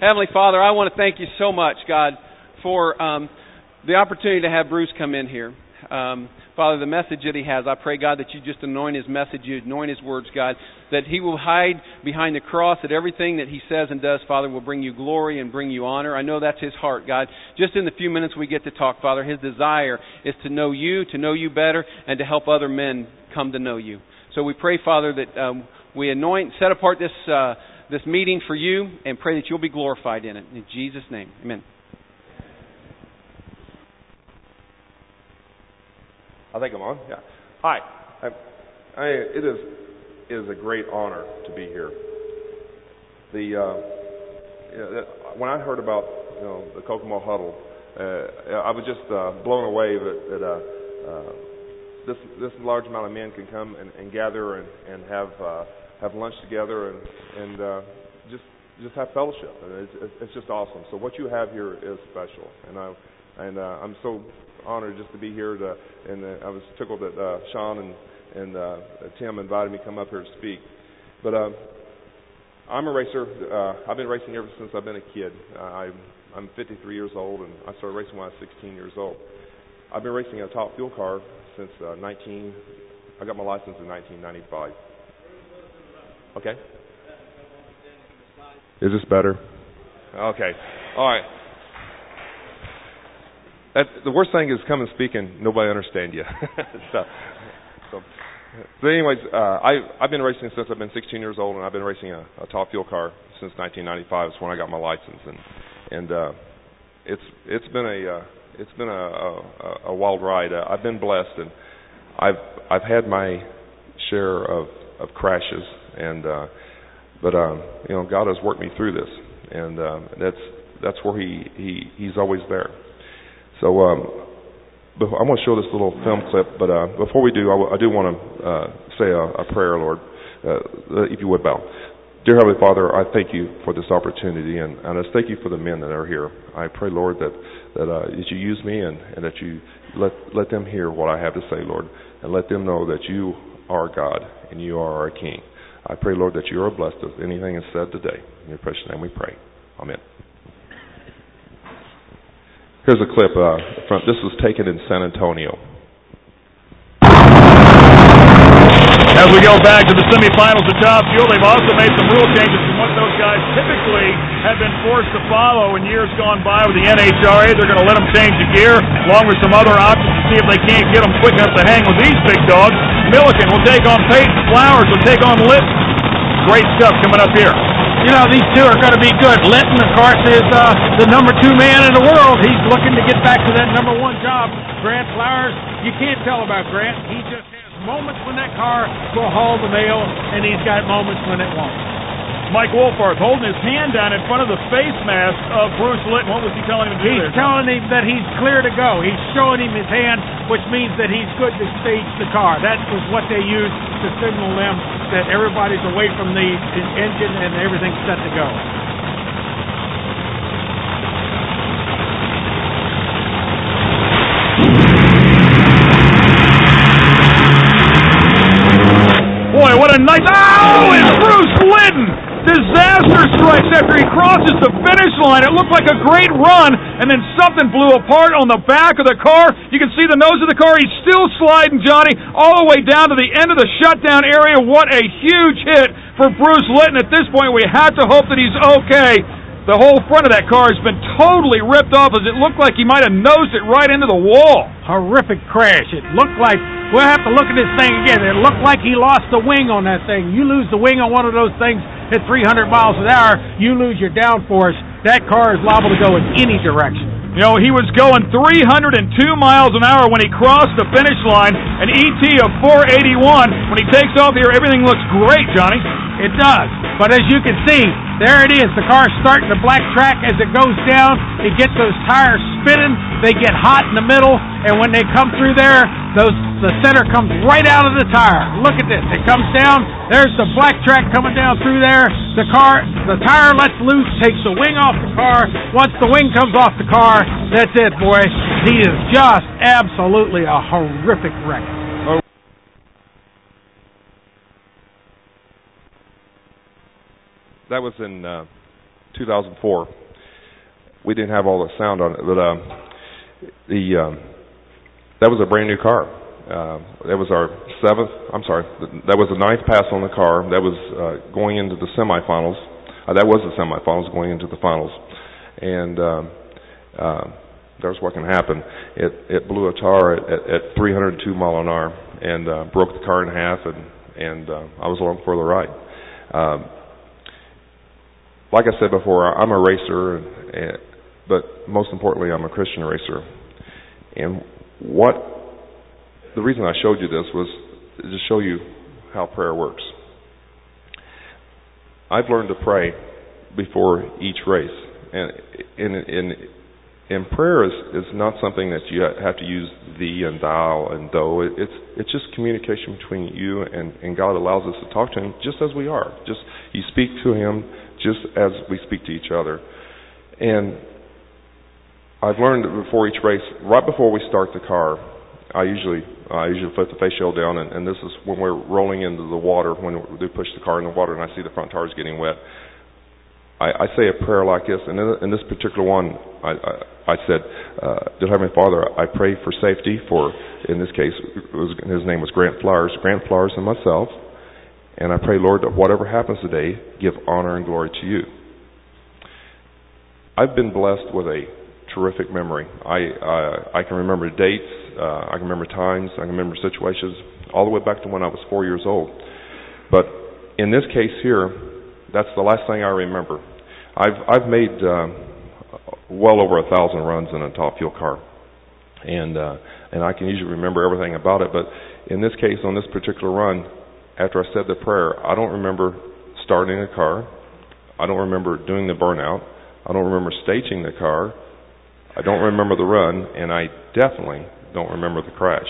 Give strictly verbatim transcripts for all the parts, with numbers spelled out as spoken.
Heavenly Father, I want to thank you so much, God, for um, the opportunity to have Bruce come in here. Um, Father, the message that he has, I pray, God, that you just anoint his message, you anoint his words, God, that he will hide behind the cross, that everything that he says and does, Father, will bring you glory and bring you honor. I know that's his heart, God. Just in the few minutes we get to talk, Father, his desire is to know you, to know you better, and to help other men come to know you. So we pray, Father, that um, we anoint, set apart this uh, this meeting for you, and pray that you'll be glorified in it. In Jesus' name, amen. I think I'm on. Yeah. Hi. I, I, it is it is a great honor to be here. The uh, you know, when I heard about you know the Kokomo Huddle, uh, I was just uh, blown away that, that uh, uh, this this large amount of men can come and, and gather and and have uh, have lunch together and and uh, just just have fellowship. And it's, it's just awesome. So what you have here is special, and I and uh, I'm so honored just to be here. To, and uh, I was tickled that uh, Sean and and uh, Tim invited me to come up here to speak. But uh, I'm a racer. Uh, I've been racing ever since I've been a kid. Uh, I'm I'm fifty-three years old, and I started racing when I was sixteen years old. I've been racing a top fuel car since uh, nineteen. I got my license in nineteen ninety-five. Okay. Is this better? Okay. All right. That, the worst thing is coming speaking, nobody understand you. so, so, so, anyways, uh, I I've been racing since I've been sixteen years old, and I've been racing a, a top fuel car since nineteen ninety-five. It's when I got my license, and and uh, it's it's been a uh, it's been a, a, a wild ride. Uh, I've been blessed, and I've I've had my share of, of crashes, and uh, but um, you know God has worked me through this, and uh, that's that's where he, he he's always there. So um, before, I'm going to show this little film clip, but uh, before we do, I, w- I do want to uh, say a, a prayer, Lord, uh, if you would bow. Dear Heavenly Father, I thank you for this opportunity, and, and I thank you for the men that are here. I pray, Lord, that that, uh, that you use me and, and that you let let them hear what I have to say, Lord, and let them know that you are God and you are our King. I pray, Lord, that you are blessed with anything is said today. In your precious name we pray. Amen. Here's a clip. Uh, from this was taken in San Antonio. As we go back to the semifinals of Top Fuel, they've also made some rule changes from what those guys typically have been forced to follow in years gone by with the N H R A. They're going to let them change the gear, along with some other options to see if they can't get them quick enough to hang with these big dogs. Milliken will take on Peyton. Flowers will take on Litton. Great stuff coming up here. You know, these two are going to be good. Litton, of course, is uh, the number two man in the world. He's looking to get back to that number one job. Grant Flowers, you can't tell about Grant. He just has moments when that car will haul the mail, and he's got moments when it won't. Mike Wolfarth holding his hand down in front of the face mask of Bruce Litton. What was he telling him to do He's there? telling him that he's clear to go. He's showing him his hand, which means that he's good to stage the car. That was what they used to signal them that everybody's away from the engine and everything's set to go. Boy, what a nice... Oh, it's Bruce Litton! Disaster strikes after he crosses the finish line. It looked like a great run, and then something blew apart on the back of the car. You can see the nose of the car. He's still sliding, Johnny, all the way down to the end of the shutdown area. What a huge hit for Bruce Litton. At this point, we have to hope that he's okay. The whole front of that car has been totally ripped off as it looked like he might have nosed it right into the wall. Horrific crash. It looked like, we'll have to look at this thing again. It looked like he lost the wing on that thing. You lose the wing on one of those things at three hundred miles an hour, you lose your downforce. That car is liable to go in any direction. You know, he was going three hundred two miles an hour when he crossed the finish line, an E T of four eighty-one. When he takes off here, everything looks great, Johnny. It does. But as you can see, there it is. The car's starting to black track as it goes down. It gets those tires spinning. They get hot in the middle. And when they come through there, those the center comes right out of the tire. Look at this. It comes down. There's the black track coming down through there. The car, the tire lets loose, takes the wing off the car. Once the wing comes off the car, that's it, boy. He is just absolutely a horrific wreck. That was in uh, two thousand four. We didn't have all the sound on it, but uh, the um, that was a brand new car. Uh, that was our seventh. I'm sorry, that was the ninth pass on the car. That was uh, going into the semifinals. Uh, that was the semifinals going into the finals, and um, uh, there's what can happen. It it blew a tar at, at, at three hundred two mile an hour and uh, broke the car in half, and and uh, I was along for the ride. Um, like I said before, I'm a racer, and, and, but most importantly, I'm a Christian racer. And what the reason I showed you this was to show you how prayer works. I've learned to pray before each race, and in in and prayer is, is not something that you have to use thee and thou and though. It, it's it's just communication between you and, and God allows us to talk to Him just as we are. Just you speak to Him just as we speak to each other. And I've learned that before each race, right before we start the car, I usually I usually put the face shield down, and, and this is when we're rolling into the water, when they push the car in the water and I see the front tires getting wet. I, I say a prayer like this, and in, in this particular one, I, I, I said, uh, Dear Heavenly Father, I pray for safety for, in this case, it was, his name was Grant Flowers, Grant Flowers and myself, and I pray, Lord, that whatever happens today, give honor and glory to you. I've been blessed with a terrific memory. I uh, I can remember dates, uh, I can remember times, I can remember situations, all the way back to when I was four years old. But in this case here, that's the last thing I remember. I've I've made uh, well over a thousand runs in a top fuel car, and uh, and I can usually remember everything about it. But in this case, on this particular run, after I said the prayer, I don't remember starting the car. I don't remember doing the burnout. I don't remember staging the car. I don't remember the run, and I definitely don't remember the crash.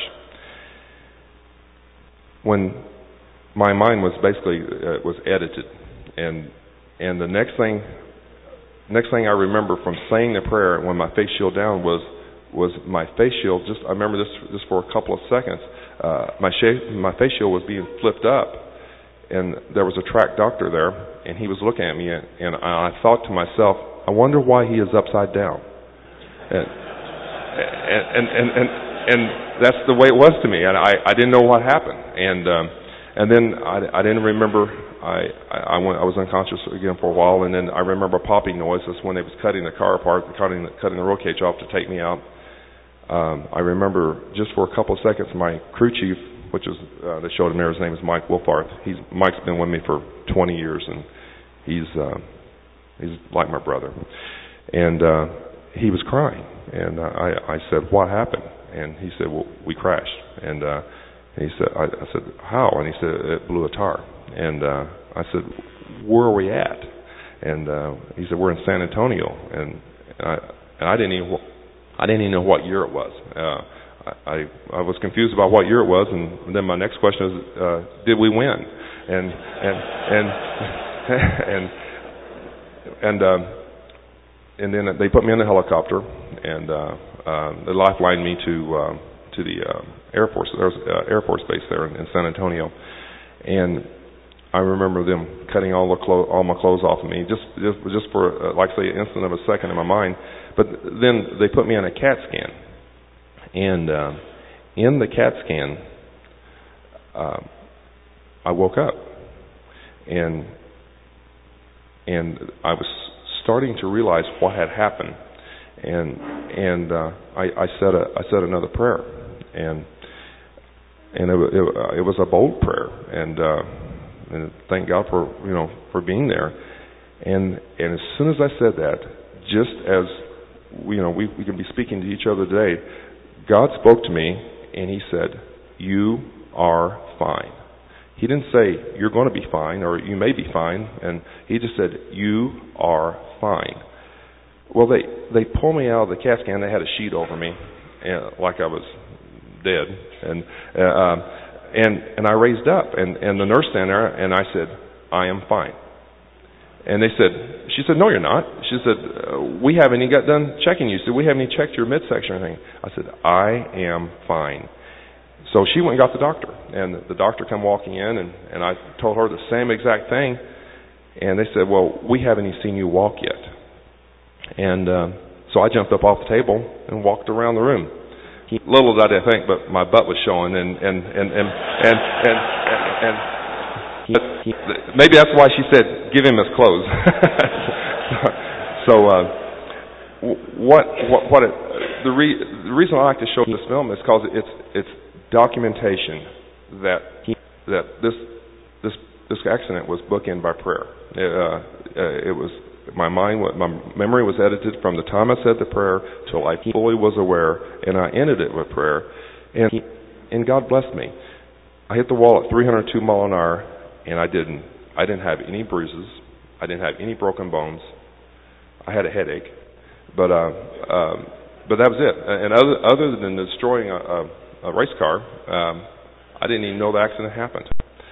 When my mind was basically uh, was edited, and and the next thing, next thing I remember from saying the prayer when my face shield down was was my face shield. Just I remember this just for a couple of seconds. Uh, my sh- my face shield was being flipped up, and there was a track doctor there, and he was looking at me, and, and I thought to myself, I wonder why he is upside down. And and, and and and that's the way it was to me, and I, I didn't know what happened, and um, and then I, I didn't remember. I I went I was unconscious again for a while, and then I remember a popping noise. That's when they was cutting the car apart, cutting the, cutting the roll cage off to take me out. Um, I remember just for a couple of seconds, my crew chief, which is uh, they showed him there. His name is Mike Wolfarth. He's Mike's been with me for twenty years, and he's uh, he's like my brother, and. Uh, He was crying, and uh, I, I said, "What happened?" And he said, "Well, we crashed." And, uh, and he said, I, "I said, how?" And he said, "It blew a tar." And uh, I said, "Where are we at?" And uh, he said, "We're in San Antonio." And, and I and I didn't even I didn't even know what year it was. Uh, I I was confused about what year it was, and then my next question is, uh, "Did we win?" And and and and and. Um, And then they put me in the helicopter, and uh, uh, they lifelined me to uh, to the uh, Air Force. There was uh, Air Force base there in, in San Antonio, and I remember them cutting all the clo- all my clothes off of me, just just, just for uh, like say an instant of a second in my mind. But then they put me on a CAT scan, and uh, in the CAT scan, uh, I woke up, and and I was starting to realize what had happened, and and uh, I, I said a I said another prayer, and and it, it, it was a bold prayer, and uh, and thank God for you know for being there, and and as soon as I said that, just as you know we we can be speaking to each other today, God spoke to me and He said, "You are fine." He didn't say, "You're going to be fine," or "You may be fine," and He just said, "You are fine." Well, they, they pulled me out of the CAT scan. They had a sheet over me, and, like I was dead, and uh, um, and and I raised up, and, and the nurse stand there, and I said, "I am fine." And they said, she said, "No, you're not." She said, uh, "We haven't even got done checking you." She said, "We haven't even checked your midsection or anything." I said, "I am fine." So she went and got the doctor, and the doctor come walking in, and, and I told her the same exact thing, And they said, well, we haven't even seen you walk yet. And uh, so I jumped up off the table and walked around the room. Little did I think, but my butt was showing, and and and and and and, and, and maybe that's why she said, "Give him his clothes." so, uh, what what what it, the re, the reason I like to show this film is because it's it's documentation that that this this this accident was bookended by prayer. It, uh, uh, it was. My mind, my memory was edited from the time I said the prayer till I fully was aware, and I ended it with prayer, and and God blessed me. I hit the wall at three hundred two mile an hour, and I didn't. I didn't have any bruises. I didn't have any broken bones. I had a headache, but uh, um, but that was it. And other other than destroying a, a, a race car, um, I didn't even know the accident happened.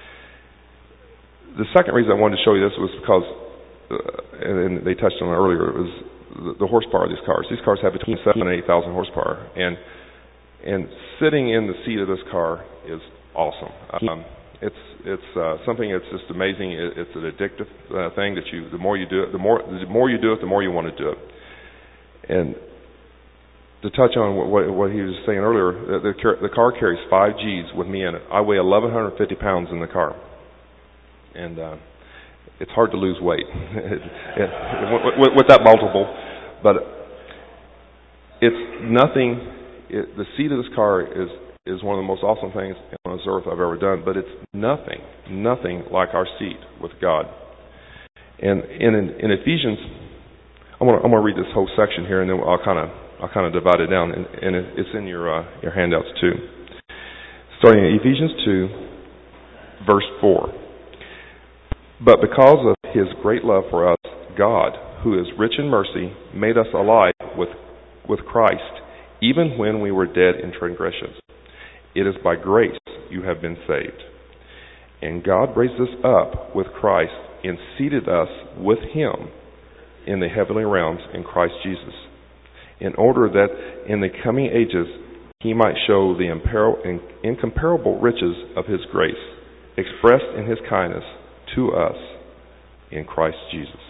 The second reason I wanted to show you this was because. Uh, and they touched on it earlier, it was the, the horsepower of these cars. These cars have between seven and eight thousand horsepower, and and sitting in the seat of this car is awesome. Um, it's it's uh, something that's just amazing. It, it's an addictive uh, thing that you the more you do it, the more the more you do it, the more you want to do it. And to touch on what what, what he was saying earlier, the, the the car carries five G's with me in it. I weigh eleven fifty pounds in the car, and. Uh, It's hard to lose weight with, with that multiple, but it's nothing. It, the seat of this car is is one of the most awesome things on this earth I've ever done. But it's nothing, nothing like our seat with God. And, and in, in Ephesians, I'm gonna I'm gonna read this whole section here, and then I'll kind of I'll kind of divide it down, and, and it's in your uh, your handouts too. Starting in Ephesians two, verse four. But because of his great love for us, God, who is rich in mercy, made us alive with, with Christ, even when we were dead in transgressions. It is by grace you have been saved. And God raised us up with Christ and seated us with him in the heavenly realms in Christ Jesus, in order that in the coming ages he might show the incomparable riches of his grace, expressed in his kindness to us in Christ Jesus.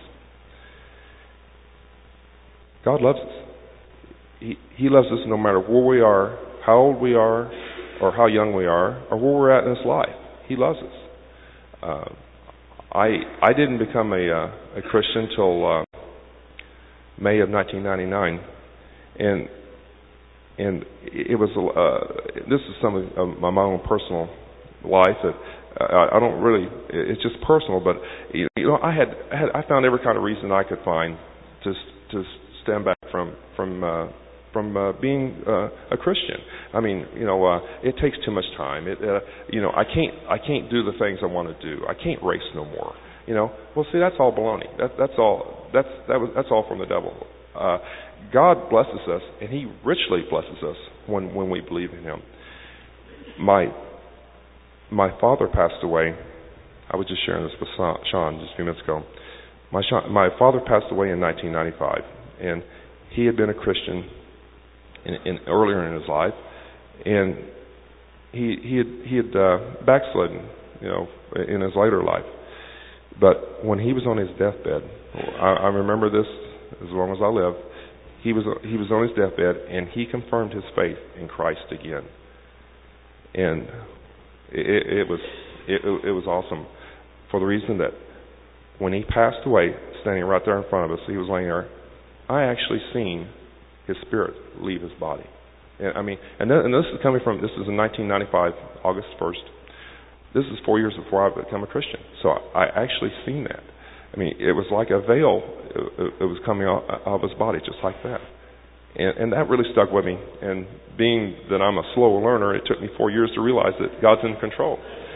God loves us. He, he loves us no matter where we are, how old we are, or how young we are, or where we're at in this life. He loves us. Uh, I I didn't become a uh, a Christian till uh, May of nineteen ninety-nine, and and it was uh, this is some of my own personal life that. I, I don't really. It's just personal, but you know, I had, I had I found every kind of reason I could find to to stand back from from uh, from uh, being uh, a Christian. I mean, you know, uh, it takes too much time. It, uh, you know, I can't I can't do the things I want to do. I can't race no more. You know, well, see, that's all baloney. That, that's all. That's that was that's all from the devil. Uh, God blesses us, and He richly blesses us when when we believe in Him. My My father passed away. I was just sharing this with Sean just a few minutes ago. My my father passed away in nineteen ninety-five, and he had been a Christian in, in earlier in his life, and he he had he had uh, backslidden, you know, in his later life. But when he was on his deathbed, I, I remember this as long as I live. He was he was on his deathbed, and he confirmed his faith in Christ again, and. It, it was it, it was awesome for the reason that when he passed away, standing right there in front of us, he was laying there. I actually seen his spirit leave his body. And I mean, and, th- and this is coming from this is in nineteen ninety-five, August first. This is four years before I became a Christian. So I, I actually seen that. I mean, it was like a veil. It, it was coming out of his body, just like that. And, and that really stuck with me. And being that I'm a slow learner, it took me four years to realize that God's in control.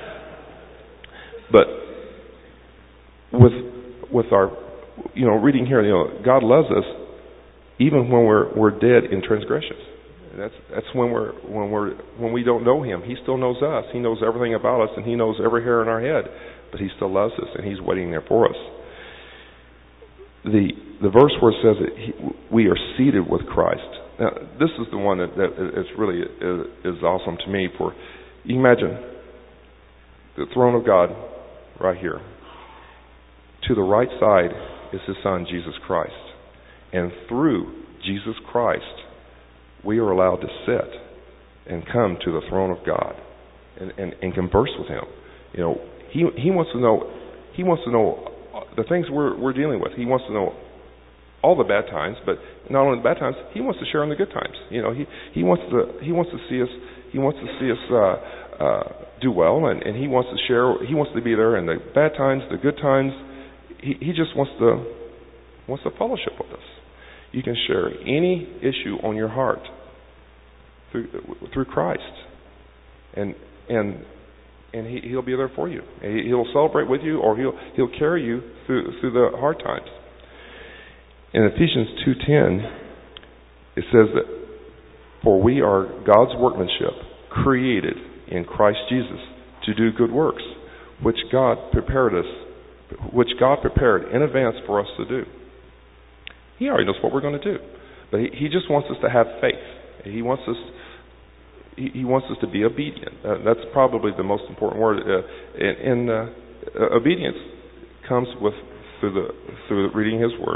But with with our, you know, reading here, you know, God loves us even when we're we're dead in transgressions. And that's that's when we're when we're when we don't know Him. He still knows us. He knows everything about us, and He knows every hair in our head. But He still loves us, and He's waiting there for us. The the verse where it says that he, we are seated with Christ. Now, this is the one that, that is really is, is awesome to me. For you imagine the throne of God right here. To the right side is his Son, Jesus Christ. And through Jesus Christ, we are allowed to sit and come to the throne of God and, and, and converse with him. You know, he he wants to know he wants to know the things we're we're dealing with. He wants to know all the bad times, but not only the bad times, he wants to share in the good times. You know, he, he wants to he wants to see us he wants to see us uh, uh, do well, and, and he wants to share. He wants to be there in the bad times, the good times. He he just wants to wants to fellowship with us. You can share any issue on your heart through through Christ, and and and he he'll be there for you. He, he'll celebrate with you, or he'll he'll carry you through through the hard times. In Ephesians two ten, it says that, "For we are God's workmanship, created in Christ Jesus to do good works, which God prepared us, which God prepared in advance for us to do." He already knows what we're going to do, but he, he just wants us to have faith. He wants us. He, he wants us to be obedient. Uh, that's probably the most important word. Uh, and and uh, obedience comes with through the through reading His Word.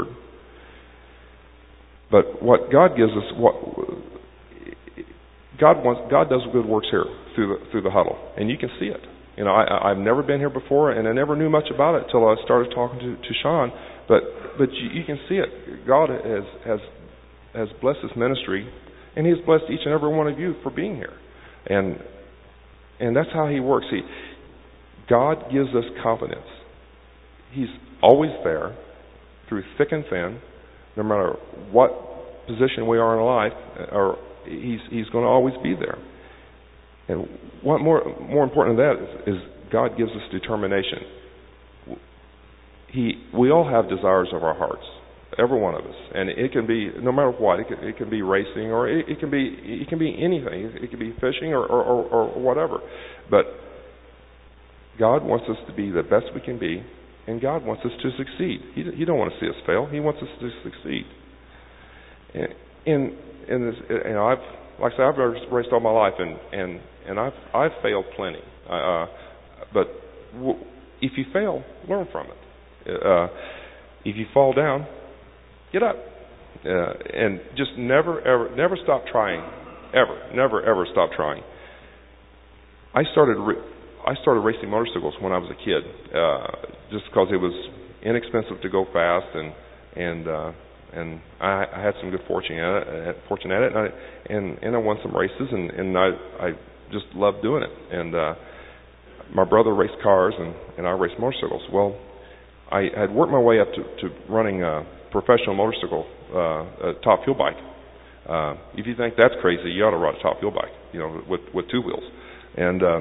But what God gives us, what God wants, God does good works here through the through the huddle, and you can see it. You know, I, I've never been here before, and I never knew much about it until I started talking to, to Sean. But but you, you can see it. God has has has blessed this ministry, and He has blessed each and every one of you for being here, and and that's how He works. He God gives us confidence. He's always there, through thick and thin. No matter what position we are in life, or he's he's going to always be there. And what more more important than that is, is God gives us determination. He we all have desires of our hearts, every one of us, and it can be no matter what. It can, it can be racing, or it, it can be it can be anything. It can be fishing, or or, or or whatever. But God wants us to be the best we can be. And God wants us to succeed. He He don't want to see us fail. He wants us to succeed. And in in this, you know, I've like I said, I've raced all my life, and and and I've I've failed plenty. Uh, but w- if you fail, learn from it. Uh, if you fall down, get up, uh, and just never ever never stop trying. Ever, never ever stop trying. I started. Re- I started racing motorcycles when I was a kid, uh, just because it was inexpensive to go fast, and and uh, and I, I had some good fortune at it. I had fortune at it, and I, and, and I won some races, and, and I I just loved doing it. And uh, my brother raced cars, and, and I raced motorcycles. Well, I had worked my way up to, to running a professional motorcycle, uh, a top fuel bike. Uh, if you think that's crazy, you ought to ride a top fuel bike, you know, with with two wheels, and. Uh,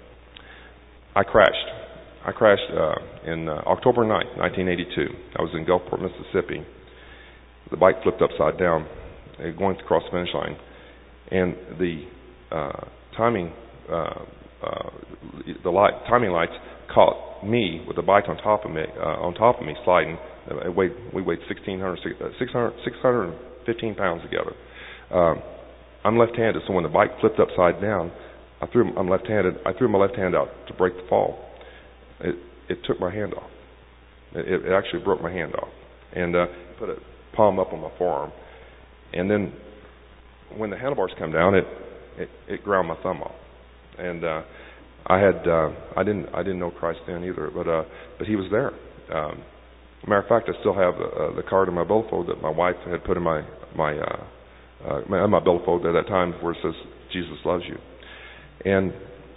I crashed. I crashed uh, in uh, October ninth, nineteen eighty-two. I was in Gulfport, Mississippi. The bike flipped upside down, uh, going across the finish line, and the uh, timing, uh, uh, the light, timing lights caught me with the bike on top of me, uh, on top of me, sliding. Uh, it weighed, we weighed sixteen hundred, six hundred, six hundred fifteen pounds together. Um, I'm left-handed, so when the bike flipped upside down, I threw. I'm left-handed. I threw my left hand out to break the fall. It it took my hand off. It, it actually broke my hand off, and uh, put a palm up on my forearm. And then when the handlebars come down, it it, it ground my thumb off. And uh, I had uh, I didn't I didn't know Christ then either, but uh, but He was there. Um, matter of fact, I still have the, uh, the card in my billfold that my wife had put in my my uh, uh, my, my billfold at that time, where it says Jesus loves you. And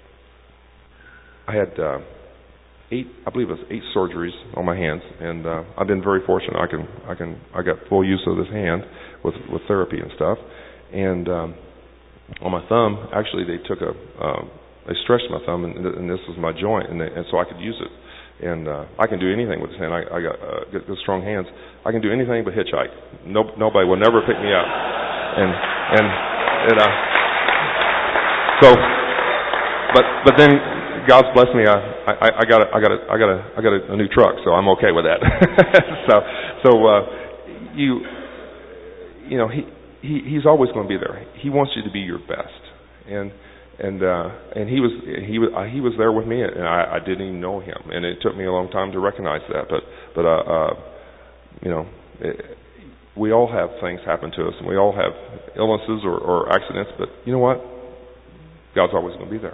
I had uh, eight, I believe it was eight surgeries on my hands, and uh, I've been very fortunate. I can, I can, I got full use of this hand with with therapy and stuff. And um, on my thumb, actually, they took a, um, they stretched my thumb, and, and this was my joint, and, they, and so I could use it. And uh, I can do anything with this hand. I, I got uh, good, good strong hands. I can do anything but hitchhike. No, nobody will never pick me up. And and it, uh, so. But but then God's blessed me. I, I, I got a, I got a, I got a, I got a, a new truck, so I'm okay with that. so so uh, you you know he, he he's always going to be there. He wants you to be your best, and and uh, and he was he was uh, he was there with me, and I, I didn't even know him, and it took me a long time to recognize that. But but uh, uh, you know, it, we all have things happen to us, and we all have illnesses or, or accidents. But you know what? God's always going to be there.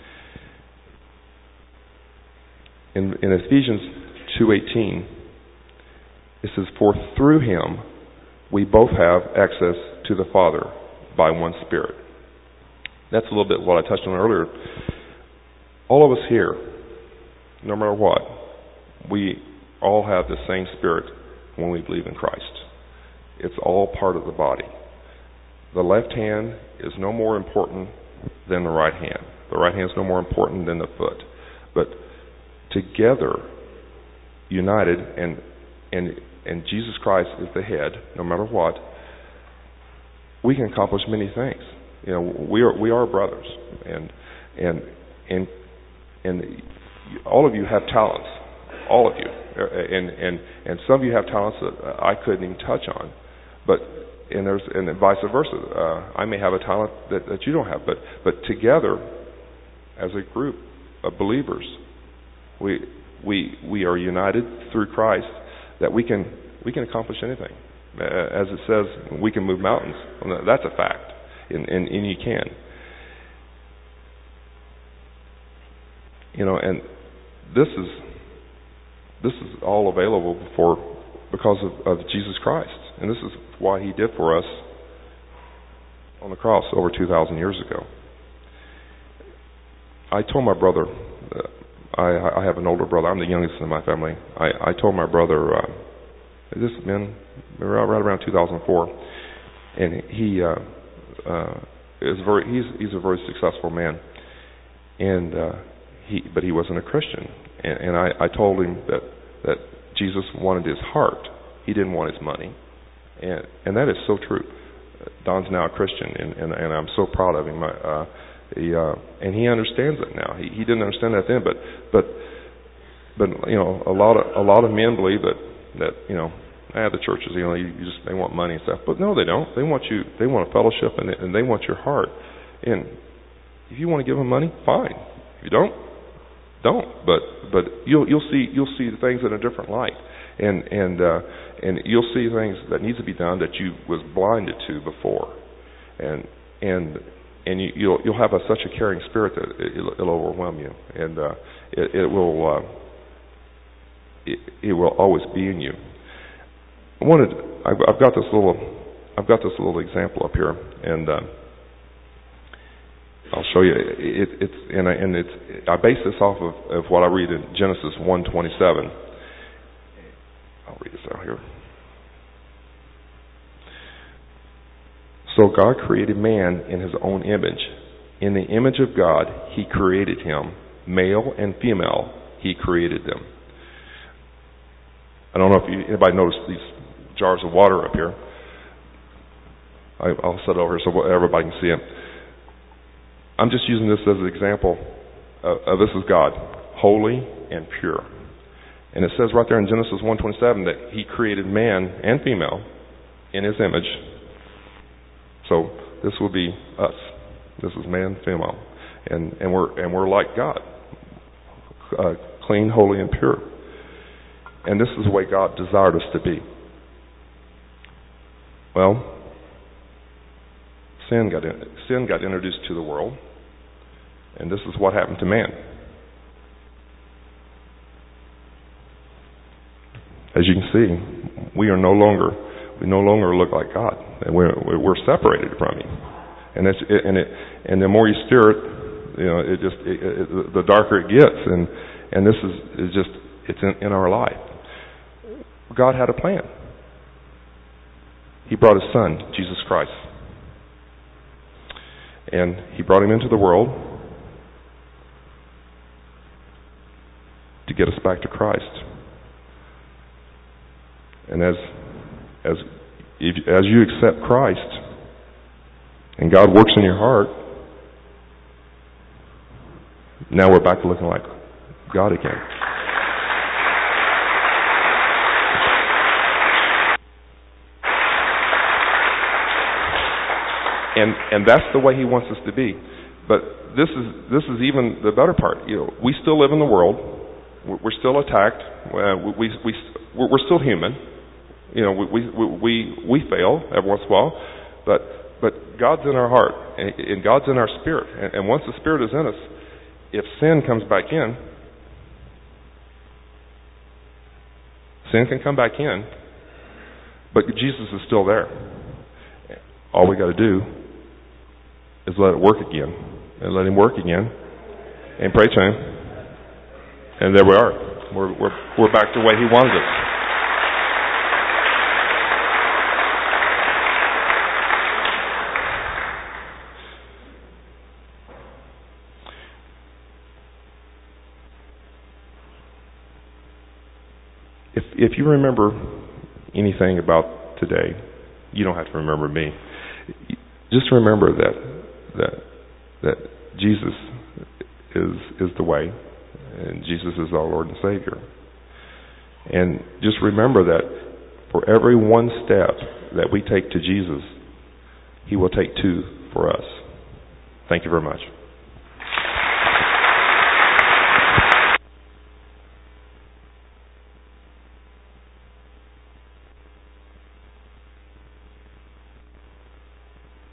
In, in Ephesians two eighteen, it says, "For through him we both have access to the Father by one Spirit." That's a little bit what I touched on earlier. All of us here, no matter what, we all have the same Spirit when we believe in Christ. It's all part of the body. The left hand is no more important than the right hand. The right hand is no more important than the foot. But together, united, and and and Jesus Christ is the head, no matter what, we can accomplish many things. You know, we are we are brothers, and and and and all of you have talents, all of you, and and and some of you have talents that I couldn't even touch on, but and there's and vice versa. Uh, I may have a talent that, that you don't have, but but together, as a group of believers, we we we are united through Christ, that we can we can accomplish anything. As it says, we can move mountains. Well, that's a fact, and, and, and you can. You know, and this is this is all available for because of, of Jesus Christ, and this is why He did for us on the cross over two thousand years ago. I told my brother, uh, I, I have an older brother. I'm the youngest in my family. I, I told my brother. Uh, This has been right around two thousand four, and he uh, uh, is very. He's he's a very successful man, and uh, he but he wasn't a Christian. And, and I, I told him that that Jesus wanted his heart. He didn't want his money, and and that is so true. Don's now a Christian, and and, and I'm so proud of him. Uh, he uh, and he understands it now. He he didn't understand that then, but but but you know a lot of a lot of men believe that. That you know, ah, the churches, you know, you, you just they want money and stuff, but no, they don't. They want you. They want a fellowship, and they, and they want your heart. And if you want to give them money, fine. If you don't, don't. But but you'll you'll see you'll see things in a different light, and and uh, and you'll see things that need to be done that you was blinded to before, and and and you, you'll you'll have a, such a caring spirit that it, it'll, it'll overwhelm you, and uh, it, it will. Uh, It, it will always be in you. I wanted. I've, I've got this little. I've got this little example up here, and uh, I'll show you. It, it's and I, and it's. I base this off of, of what I read in Genesis one twenty-seven. I'll read this out here. So God created man in His own image. In the image of God, He created him, male and female. He created them. I don't know if you, anybody noticed these jars of water up here. I, I'll set it over here so everybody can see it. I'm just using this as an example of, of this is God, holy and pure. And it says right there in Genesis one twenty-seven that He created man and female in His image. So this will be us. This is man, female, and and we're and we're like God, uh, clean, holy, and pure. And this is the way God desired us to be. Well, sin got in, sin got introduced to the world, and this is what happened to man. As you can see, we are no longer we no longer look like God, and we're we're separated from Him. And it's it, and it and the more you stir it, you know, it just it, it, the darker it gets, and and this is is just it's in, in our life. God had a plan. He brought His Son, Jesus Christ. And He brought Him into the world to get us back to Christ. And as as if, as you accept Christ and God works in your heart, now we're back to looking like God again. And and that's the way He wants us to be. but this is this is even the better part. You know, we still live in the world. We're still attacked. Uh, we we we're still human. You know, we we we we fail every once in a while, but but God's in our heart and God's in our spirit. And once the Spirit is in us, if sin comes back in, sin can come back in, but Jesus is still there. All we got to do is let it work again, and let Him work again, and pray to Him, and there we are. We're we're we're back to the way He wanted us. If if you remember anything about today, you don't have to remember me. Just remember that that that Jesus is is the way, and Jesus is our Lord and Savior. And just remember that for every one step that we take to Jesus, He will take two for us. Thank you very much.